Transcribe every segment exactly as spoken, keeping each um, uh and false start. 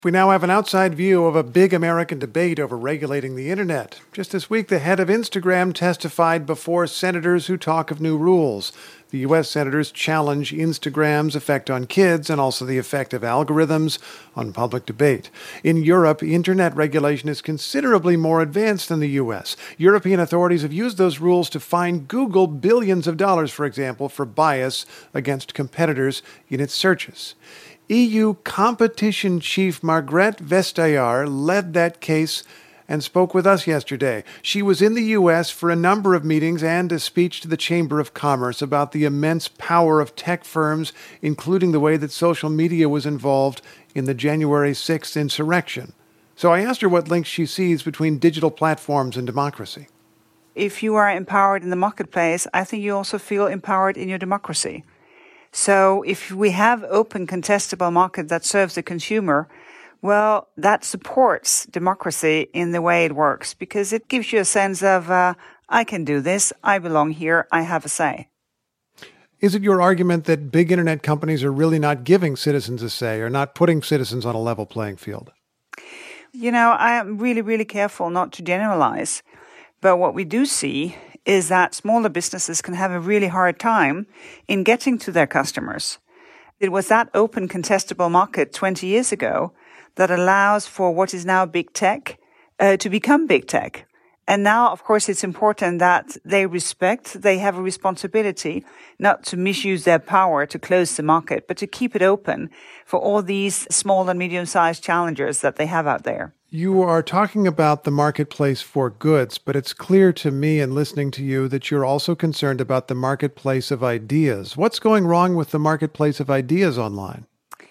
We now have an outside view of a big American debate over regulating the internet. Just this week, the head of Instagram testified before senators who talk of new rules. The U S senators challenge Instagram's effect on kids and also the effect of algorithms on public debate. In Europe, internet regulation is considerably more advanced than the U S. European authorities have used those rules to fine Google billions of dollars, for example, for bias against competitors in its searches. E U competition chief Margrethe Vestager led that case and spoke with us yesterday. She was in the U S for a number of meetings and a speech to the Chamber of Commerce about the immense power of tech firms, including the way that social media was involved in the January sixth insurrection. So I asked her what links she sees between digital platforms and democracy. If you are empowered in the marketplace, I think you also feel empowered in your democracy. So if we have open, contestable market that serves the consumer, well, that supports democracy in the way it works because it gives you a sense of, uh, I can do this, I belong here, I have a say. Is it your argument that big internet companies are really not giving citizens a say or not putting citizens on a level playing field? You know, I am really, really careful not to generalize. But what we do see is that smaller businesses can have a really hard time in getting to their customers. It was that open, contestable market twenty years ago that allows for what is now big tech uh, to become big tech. And now, of course, it's important that they respect, they have a responsibility not to misuse their power to close the market, but to keep it open for all these small and medium-sized challengers that they have out there. You are talking about the marketplace for goods, but it's clear to me in listening to you that you're also concerned about the marketplace of ideas. What's going wrong with the marketplace of ideas online?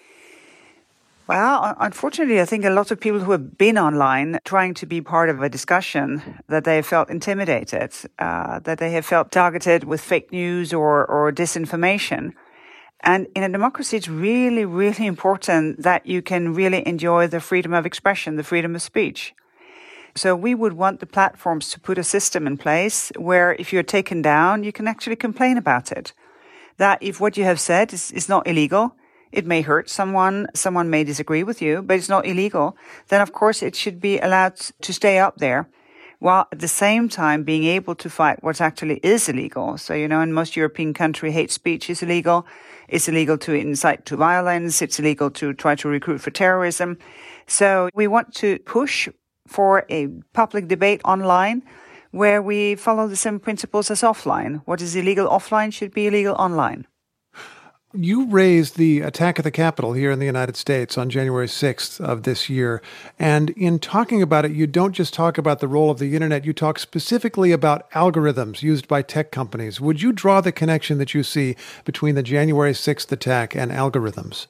Well, unfortunately, I think a lot of people who have been online trying to be part of a discussion that they have felt intimidated, uh, that they have felt targeted with fake news or, or disinformation. And in a democracy, it's really, really important that you can really enjoy the freedom of expression, the freedom of speech. So we would want the platforms to put a system in place where if you're taken down, you can actually complain about it. That if what you have said is, is not illegal, it may hurt someone, someone may disagree with you, but it's not illegal, then of course it should be allowed to stay up there, while at the same time being able to fight what actually is illegal. So, you know, in most European countries, hate speech is illegal. It's illegal to incite to violence. It's illegal to try to recruit for terrorism. So we want to push for a public debate online where we follow the same principles as offline. What is illegal offline should be illegal online. You raised the attack at the Capitol here in the United States on January sixth of this year. And in talking about it, you don't just talk about the role of the internet, you talk specifically about algorithms used by tech companies. Would you draw the connection that you see between the January sixth attack and algorithms?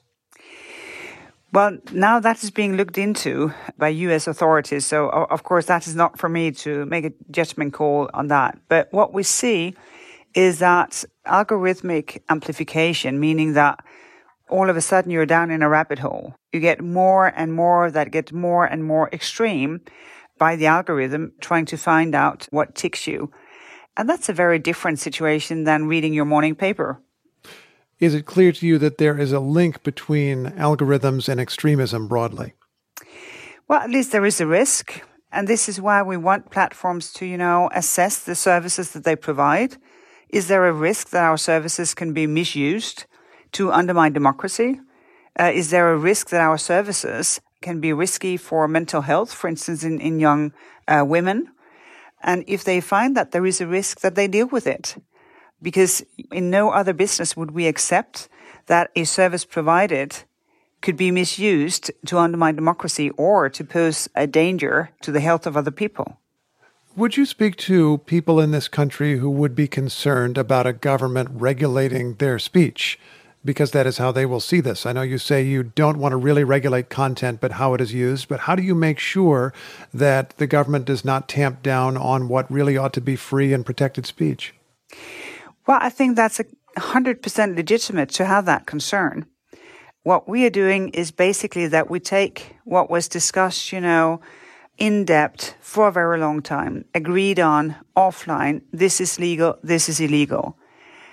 Well, now that is being looked into by U S authorities. So, of course, that is not for me to make a judgment call on that. But what we see is that algorithmic amplification, meaning that all of a sudden you're down in a rabbit hole. You get more and more that get more and more extreme by the algorithm trying to find out what ticks you. And that's a very different situation than reading your morning paper. Is it clear to you that there is a link between algorithms and extremism broadly? Well, at least there is a risk. And this is why we want platforms to, you know, assess the services that they provide. Is there a risk that our services can be misused to undermine democracy? Uh, is there a risk that our services can be risky for mental health, for instance, in, in young uh, women? And if they find that there is a risk, that they deal with it. Because in no other business would we accept that a service provided could be misused to undermine democracy or to pose a danger to the health of other people. Would you speak to people in this country who would be concerned about a government regulating their speech? Because that is how they will see this. I know you say you don't want to really regulate content, but how it is used. But how do you make sure that the government does not tamp down on what really ought to be free and protected speech? Well, I think that's a one hundred percent legitimate to have that concern. What we are doing is basically that we take what was discussed, you know, in depth for a very long time, agreed on offline, this is legal, this is illegal.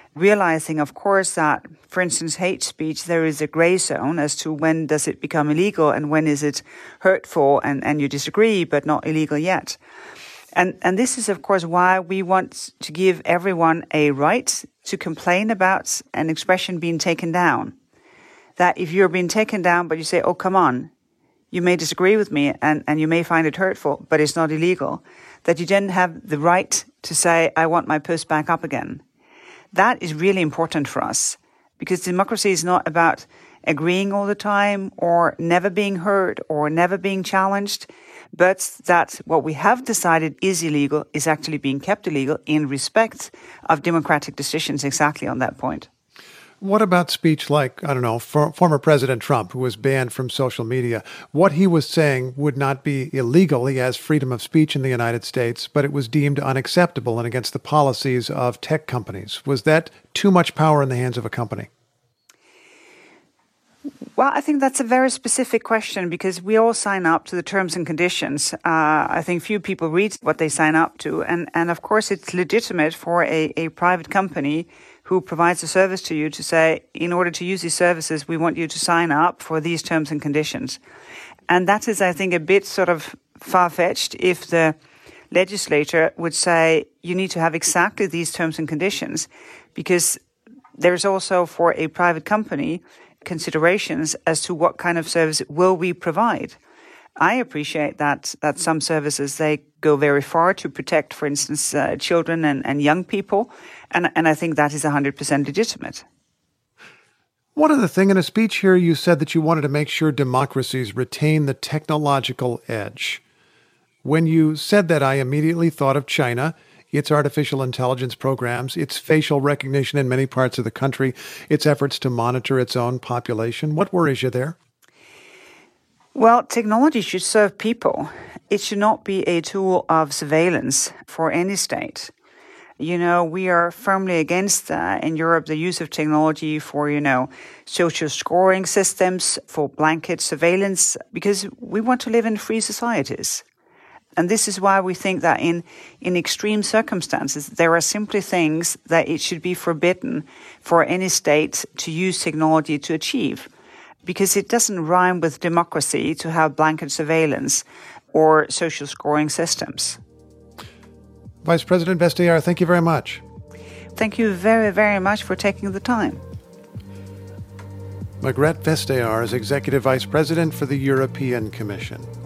realizing, of course, that, for instance, hate speech, there is a gray zone as to when does it become illegal and when is it hurtful and, and you disagree, but not illegal yet. And, and this is, of course, why we want to give everyone a right to complain about an expression being taken down. That if you're being taken down, but you say, oh, come on, you may disagree with me and, and you may find it hurtful, but it's not illegal, that you then have the right to say, I want my post back up again. That is really important for us, because democracy is not about agreeing all the time or never being heard or never being challenged, but that what we have decided is illegal is actually being kept illegal in respect of democratic decisions exactly on that point. What about speech like, I don't know, for, former President Trump, who was banned from social media? What he was saying would not be illegal. He has freedom of speech in the United States, but it was deemed unacceptable and against the policies of tech companies. Was that too much power in the hands of a company? Well, I think that's a very specific question, because we all sign up to the terms and conditions. Uh, I think few people read what they sign up to. And, and of course, it's legitimate for a, a private company who provides a service to you to say, in order to use these services, we want you to sign up for these terms and conditions. And that is, I think, a bit sort of far-fetched if the legislator would say, you need to have exactly these terms and conditions, because there's also for a private company considerations as to what kind of service will we provide. I appreciate that that some services, they go very far to protect, for instance, uh, children and, and young people, and, and I think that is one hundred percent legitimate. One other thing, in a speech here, you said that you wanted to make sure democracies retain the technological edge. When you said that, I immediately thought of China, its artificial intelligence programs, its facial recognition in many parts of the country, its efforts to monitor its own population. What worries you there? Well, technology should serve people. It should not be a tool of surveillance for any state. You know, we are firmly against, uh, in Europe, the use of technology for, you know, social scoring systems, for blanket surveillance, because we want to live in free societies. And this is why we think that in, in extreme circumstances, there are simply things that it should be forbidden for any state to use technology to achieve. Because it doesn't rhyme with democracy to have blanket surveillance or social scoring systems. Vice President Vestager, thank you very much. Thank you very, very much for taking the time. Margrethe Vestager is Executive Vice President for the European Commission.